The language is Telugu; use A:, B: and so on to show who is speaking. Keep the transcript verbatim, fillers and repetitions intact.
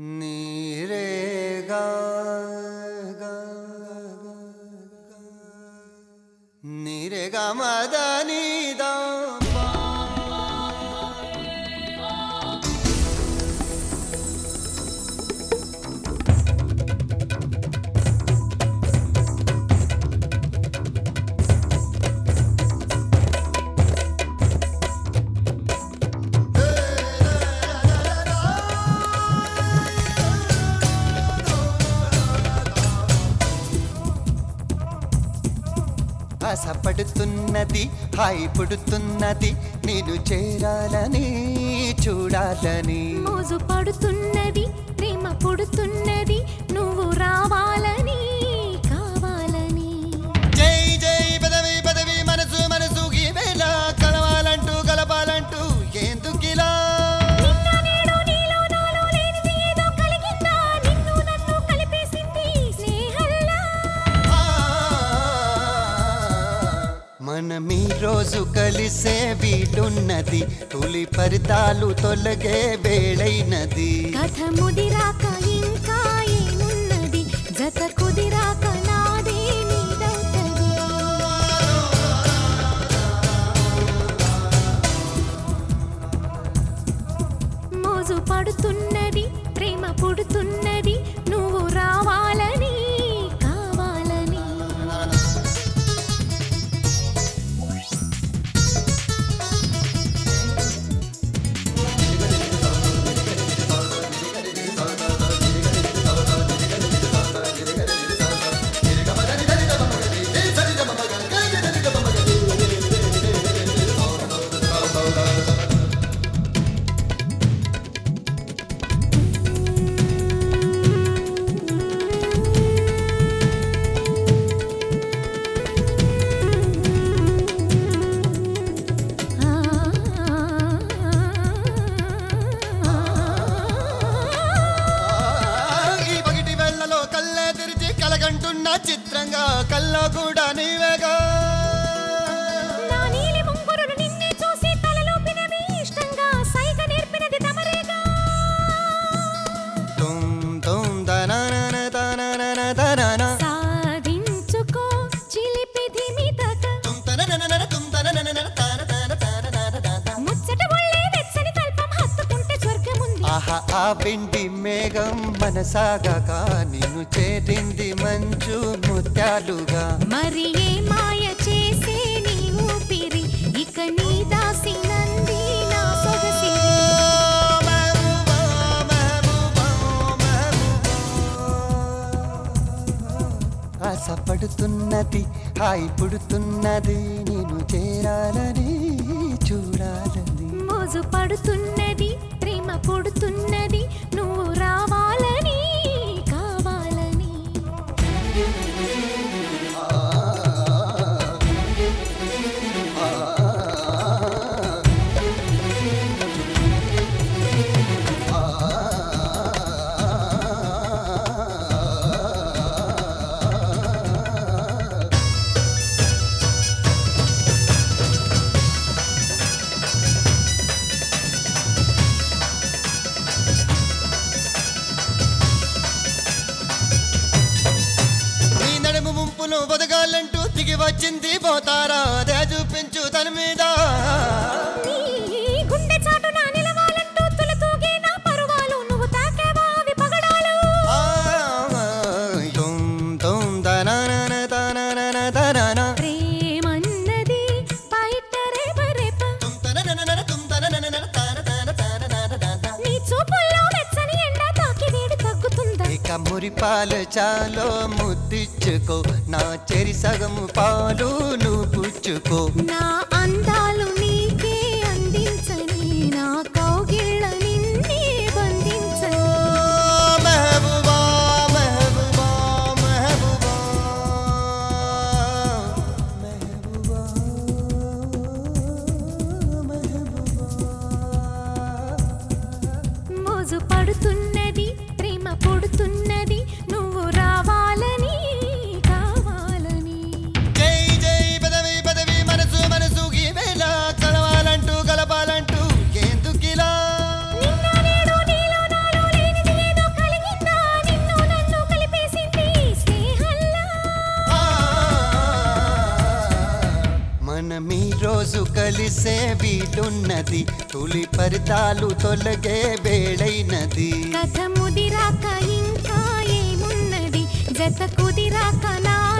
A: నీరేగా నీరేగా మదనిదా ఆశపడుతున్నది హాయి పుడుతున్నది నేను చేరాలని చూడాలని
B: మోజు పడుతున్నది ప్రేమ పుడుతున్నది నువ్వు రావాలని కావాలని
A: జై జై పదవి పదవి మనసు మనసు ఈ వేళ కలవాలంటూ కలపాలంటూ ఎందుకిలా మనం ఈ రోజు కలిసే వీలున్నది తొలి పరితాలు తొలగే వేళైనది
B: కథ ముదిరాక ఇంకా ఏమున్నది జత కుదిరాక నాదే నీదవుతది మోజు పడుతున్నది ప్రేమ పుడుతున్నది నువ్వు రావాలని కావాలని
A: కలగంటున్న చిత్రంగా కల్లో కూడా నీవేగా
B: నా నీలి ముంగురులు నిన్నే చూసి తలలోపినవి ఇష్టంగా సైగ నేర్పినది తమరేగా
A: తుమ్ తుమ్ దననన దననన దనన
B: సాధించుకో చిలిపి ధిమితక
A: తుమ్ తనననన తుమ్ తననన తన తన తన తన
B: ముచ్చట ఒళ్ళే వెచ్చని కల్పం హత్తుకుంటే స్వర్గముంది
A: ఆహా ఆ వెండి మేఘం మనసాగక నిన్ను చేరింది మంచు ముత్యాలుగా
B: మరి ఏ మాయ చేసే నీ ఊపిరి ఇక నీ దాసి నంది నా సొగసిరి
A: మెహబూబా మెహబూబా మెహబూబా ఆశపడుతున్నది హాయి పుడుతున్నది నేను చేరాలని చూడాలని
B: మోజు పడుతున్నది ప్రేమ పుడుతున్నది నువ్వు రావాలని కావాలని
A: ముంపును బతకాలంటూ దిగి వచ్చింది పోతారా అదే చూపించు తన మీద
B: నీ గుండె చాటున నిలవాలంటూ తులతూగే నా పరువాలు నువ్వు తాకేవా అవి పగడాలు
A: తుమ్ తుమ్ దననన దననన దనన
B: ప్రేమన్నది బయట రేప రేప
A: తుమ్ తననన తుమ్ తననన తన తన తన తన
B: నీ చూపుల్లో వెచ్చని ఎండ తాకి వేడి తగ్గుతుందా
A: ఇక మురిపాలు చాలో ముద్దిచ్చుకో నా చెరి సగము పాలు నువ్వు పుచ్చుకో
B: నా అందాలు నీకే అందించని నా కౌగిళ్ళ నిన్నే బంధించని
A: మెహబూబా మెహబూబా మెహబూబా మెహబూబా మెహబూబా
B: మోజు పడుతున్నది ప్రేమ పుడుతున్నది నువ్వు రావాలని కావాలని
A: జై జై పదవి పదవి మనసు మనసు ఈ వేళ చేసే వీలున్నది తొలి పరితాలు తొలగే వేళైనది
B: కథ ముదిరాక ఇంకా ఏమున్నది జత కుదిరాక నా